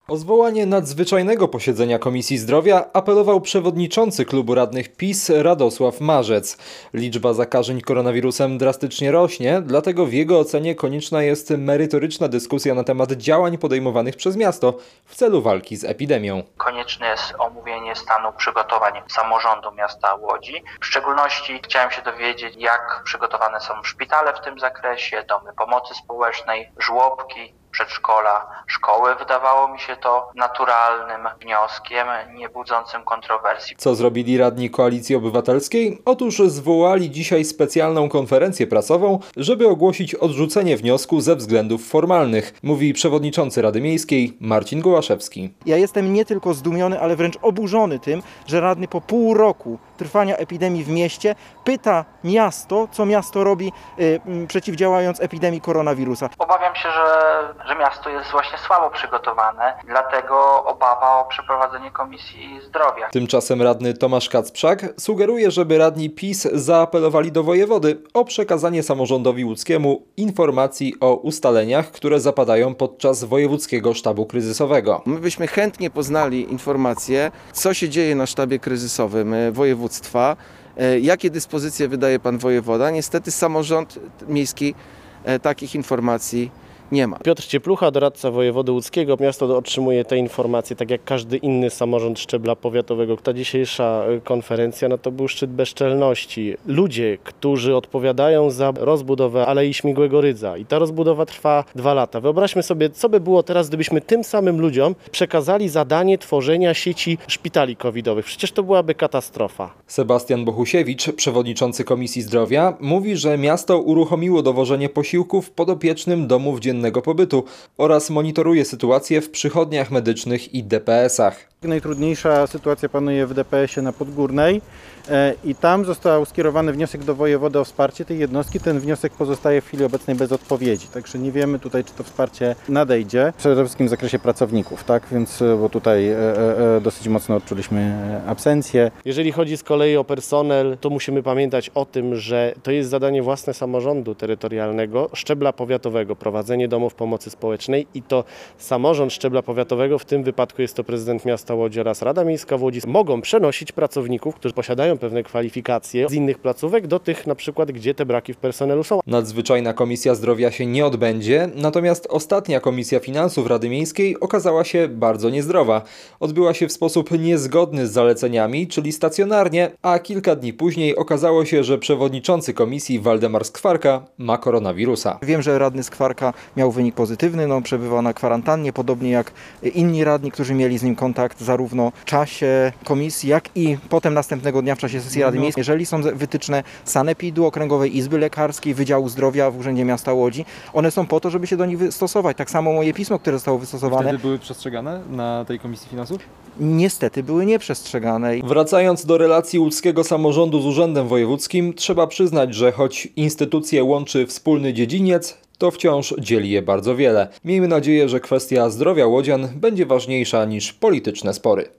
O zwołanie nadzwyczajnego posiedzenia Komisji Zdrowia apelował przewodniczący klubu radnych PiS Radosław Marzec. Liczba zakażeń koronawirusem drastycznie rośnie, dlatego w jego ocenie konieczna jest merytoryczna dyskusja na temat działań podejmowanych przez miasto w celu walki z epidemią. Konieczne jest omówienie stanu przygotowań samorządu miasta Łodzi. W szczególności chciałem się dowiedzieć, jak przygotowane są szpitale w tym zakresie, domy pomocy społecznej, żłobki, przedszkola, szkoły. Wydawało mi się to naturalnym wnioskiem, nie budzącym kontrowersji. Co zrobili radni Koalicji Obywatelskiej? Otóż zwołali dzisiaj specjalną konferencję prasową, żeby ogłosić odrzucenie wniosku ze względów formalnych, mówi przewodniczący Rady Miejskiej Marcin Gołaszewski. Ja jestem nie tylko zdumiony, ale wręcz oburzony tym, że radny po pół roku trwania epidemii w mieście pyta miasto, co miasto robi przeciwdziałając epidemii koronawirusa. Obawiam się, że miasto jest właśnie słabo przygotowane, dlatego obawa o przeprowadzenie Komisji Zdrowia. Tymczasem radny Tomasz Kacprzak sugeruje, żeby radni PiS zaapelowali do wojewody o przekazanie samorządowi łódzkiemu informacji o ustaleniach, które zapadają podczas wojewódzkiego sztabu kryzysowego. My byśmy chętnie poznali informacje, co się dzieje na sztabie kryzysowym województwa, jakie dyspozycje wydaje pan wojewoda. Niestety samorząd miejski takich informacji nie ma. Piotr Cieplucha, doradca wojewody łódzkiego. Miasto otrzymuje te informacje tak jak każdy inny samorząd szczebla powiatowego. Ta dzisiejsza konferencja to był szczyt bezczelności. Ludzie, którzy odpowiadają za rozbudowę Alei Śmigłego Rydza i ta rozbudowa trwa 2 lata. Wyobraźmy sobie, co by było teraz, gdybyśmy tym samym ludziom przekazali zadanie tworzenia sieci szpitali covidowych. Przecież to byłaby katastrofa. Sebastian Bohusiewicz, przewodniczący Komisji Zdrowia, mówi, że miasto uruchomiło dowożenie posiłków podopiecznym domów dziennego pobytu oraz monitoruje sytuację w przychodniach medycznych i DPS-ach. Najtrudniejsza sytuacja panuje w DPS-ie na Podgórnej i tam został skierowany wniosek do wojewody o wsparcie tej jednostki. Ten wniosek pozostaje w chwili obecnej bez odpowiedzi, także nie wiemy tutaj, czy to wsparcie nadejdzie. Przede wszystkim w zakresie pracowników, tak? Więc bo tutaj dosyć mocno odczuliśmy absencję. Jeżeli chodzi z kolei o personel, to musimy pamiętać o tym, że to jest zadanie własne samorządu terytorialnego, szczebla powiatowego, prowadzenie domów pomocy społecznej i to samorząd szczebla powiatowego, w tym wypadku jest to prezydent miasta Łodzi oraz Rada Miejska w Łodzi, mogą przenosić pracowników, którzy posiadają pewne kwalifikacje z innych placówek do tych na przykład, gdzie te braki w personelu są. Nadzwyczajna Komisja Zdrowia się nie odbędzie, natomiast ostatnia Komisja Finansów Rady Miejskiej okazała się bardzo niezdrowa. Odbyła się w sposób niezgodny z zaleceniami, czyli stacjonarnie, a kilka dni później okazało się, że przewodniczący komisji Waldemar Skwarka ma koronawirusa. Wiem, że radny Skwarka miał wynik pozytywny, przebywał na kwarantannie, podobnie jak inni radni, którzy mieli z nim kontakt zarówno w czasie komisji, jak i potem następnego dnia w czasie sesji Rady Miejskiej. Jeżeli są wytyczne sanepidu, Okręgowej Izby Lekarskiej, Wydziału Zdrowia w Urzędzie Miasta Łodzi, one są po to, żeby się do nich stosować. Tak samo moje pismo, które zostało wystosowane. Wtedy były przestrzegane na tej Komisji Finansów? Niestety były nieprzestrzegane. Wracając do relacji łódzkiego samorządu z Urzędem Wojewódzkim, trzeba przyznać, że choć instytucje łączy wspólny dziedziniec, to wciąż dzieli je bardzo wiele. Miejmy nadzieję, że kwestia zdrowia łodzian będzie ważniejsza niż polityczne spory.